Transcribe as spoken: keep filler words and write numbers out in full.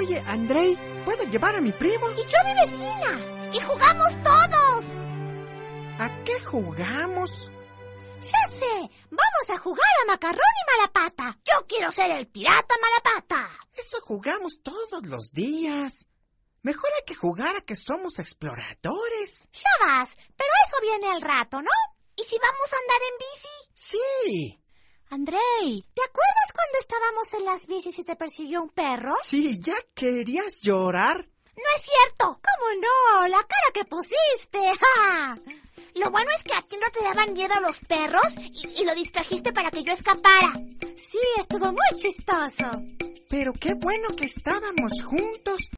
Oye, Andrei, ¿puedo llevar a mi primo? Y yo a mi vecina. Y jugamos todos. ¿A qué jugamos? Ya sé, vamos a jugar a Macarrón y Malapata. Yo quiero ser el pirata Malapata. Eso jugamos todos los días. Mejor hay que jugar a que somos exploradores. Ya vas, pero eso viene al rato, ¿no? ¿Y si vamos a andar en bici? Sí. Andrei, ¿te acuerdas cuando estábamos en las bicis y te persiguió un perro? Sí, ¿ya querías llorar? No es cierto. ¿Cómo no? La cara que pusiste. ¡Ja! Lo bueno es que a ti no te daban miedo los perros y, y lo distrajiste para que yo escapara. Sí, estuvo muy chistoso. Pero qué bueno que estábamos juntos.